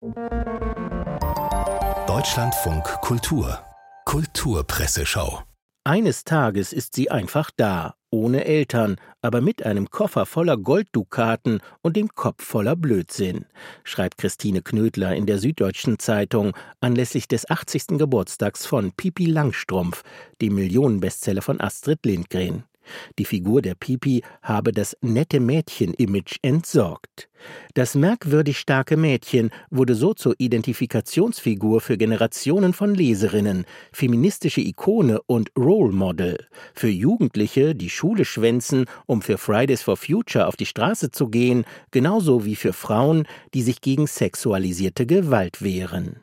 Deutschlandfunk Kultur Kulturpresseschau. Eines Tages ist sie einfach da, ohne Eltern, aber mit einem Koffer voller Golddukaten und dem Kopf voller Blödsinn, schreibt Christine Knödler in der Süddeutschen Zeitung anlässlich des 80. Geburtstags von Pipi Langstrumpf, dem Millionenbestseller von Astrid Lindgren. Die Figur der Pipi habe das nette Mädchen-Image entsorgt. Das merkwürdig starke Mädchen wurde so zur Identifikationsfigur für Generationen von Leserinnen, feministische Ikone und Role Model. Für Jugendliche, die Schule schwänzen, um für Fridays for Future auf die Straße zu gehen, genauso wie für Frauen, die sich gegen sexualisierte Gewalt wehren.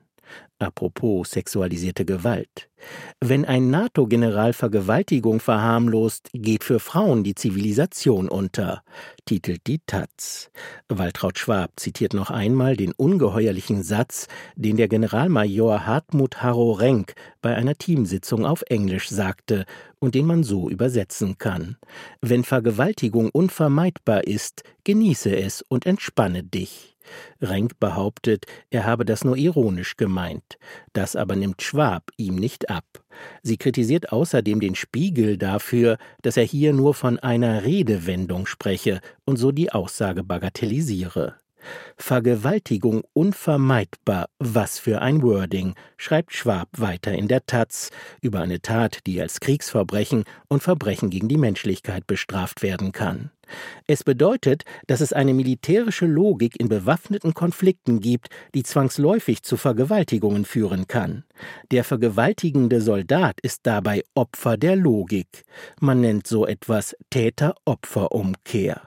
Apropos sexualisierte Gewalt. Wenn ein NATO-General Vergewaltigung verharmlost, geht für Frauen die Zivilisation unter, titelt die taz. Waltraud Schwab zitiert noch einmal den ungeheuerlichen Satz, den der Generalmajor Hartmut Harro Renk bei einer Teamsitzung auf Englisch sagte und den man so übersetzen kann. Wenn Vergewaltigung unvermeidbar ist, genieße es und entspanne dich. Renk behauptet, er habe das nur ironisch gemeint. Das aber nimmt Schwab ihm nicht ab. Sie kritisiert außerdem den Spiegel dafür, dass er hier nur von einer Redewendung spreche und so die Aussage bagatellisiere. Vergewaltigung unvermeidbar, was für ein Wording, schreibt Schwab weiter in der taz über eine Tat, die als Kriegsverbrechen und Verbrechen gegen die Menschlichkeit bestraft werden kann. Es bedeutet, dass es eine militärische Logik in bewaffneten Konflikten gibt, die zwangsläufig zu Vergewaltigungen führen kann. Der vergewaltigende Soldat ist dabei Opfer der Logik. Man nennt so etwas Täter-Opfer-Umkehr.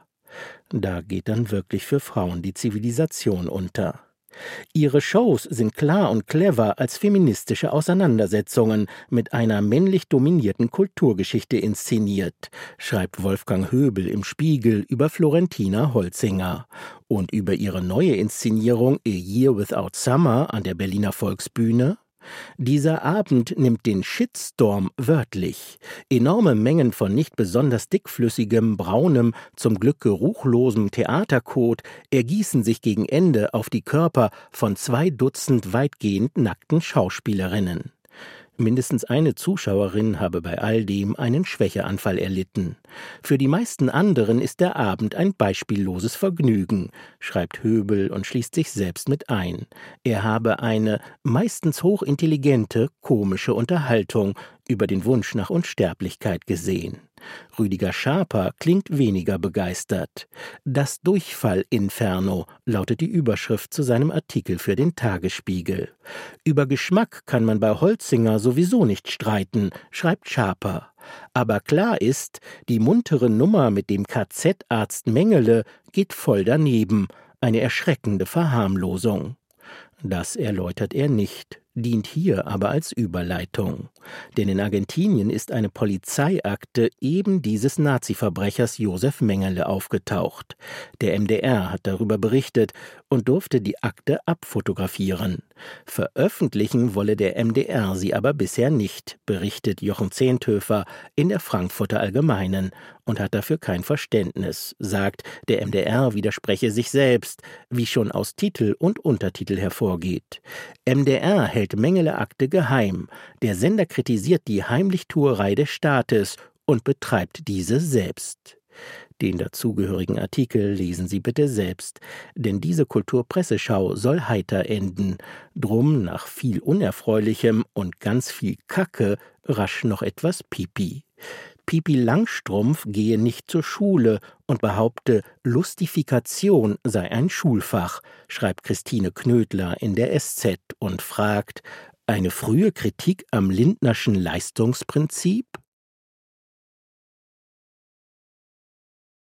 Da geht dann wirklich für Frauen die Zivilisation unter. Ihre Shows sind klar und clever als feministische Auseinandersetzungen mit einer männlich dominierten Kulturgeschichte inszeniert, schreibt Wolfgang Höbel im Spiegel über Florentina Holzinger. Und über ihre neue Inszenierung A Year Without Summer an der Berliner Volksbühne: Dieser Abend nimmt den Shitstorm wörtlich. Enorme Mengen von nicht besonders dickflüssigem, braunem, zum Glück geruchlosem Theaterkot ergießen sich gegen Ende auf die Körper von 2 Dutzend weitgehend nackten Schauspielerinnen. Mindestens eine Zuschauerin habe bei all dem einen Schwächeanfall erlitten. Für die meisten anderen ist der Abend ein beispielloses Vergnügen, schreibt Höbel und schließt sich selbst mit ein. Er habe eine meistens hochintelligente, komische Unterhaltung über den Wunsch nach Unsterblichkeit gesehen. Rüdiger Schaper klingt weniger begeistert. Das Durchfall-Inferno lautet die Überschrift zu seinem Artikel für den Tagesspiegel. Über Geschmack kann man bei Holzinger sowieso nicht streiten, schreibt Schaper. Aber klar ist, die muntere Nummer mit dem KZ-Arzt Mengele geht voll daneben. Eine erschreckende Verharmlosung. Das erläutert er nicht, dient hier aber als Überleitung. Denn in Argentinien ist eine Polizeiakte eben dieses Nazi-Verbrechers Josef Mengele aufgetaucht. Der MDR hat darüber berichtet und durfte die Akte abfotografieren. Veröffentlichen wolle der MDR sie aber bisher nicht, berichtet Jochen Zehntöfer in der Frankfurter Allgemeinen und hat dafür kein Verständnis, sagt, der MDR widerspreche sich selbst, wie schon aus Titel und Untertitel hervorgeht. MDR hält Mengele-Akte geheim. Der Sender kritisiert die Heimlichtuerei des Staates und betreibt diese selbst. Den dazugehörigen Artikel lesen Sie bitte selbst, denn diese Kulturpresseschau soll heiter enden. Drum nach viel Unerfreulichem und ganz viel Kacke rasch noch etwas Pipi. Pipi Langstrumpf gehe nicht zur Schule und behaupte, Lustifikation sei ein Schulfach, schreibt Christine Knödler in der SZ und fragt: Eine frühe Kritik am Lindnerschen Leistungsprinzip?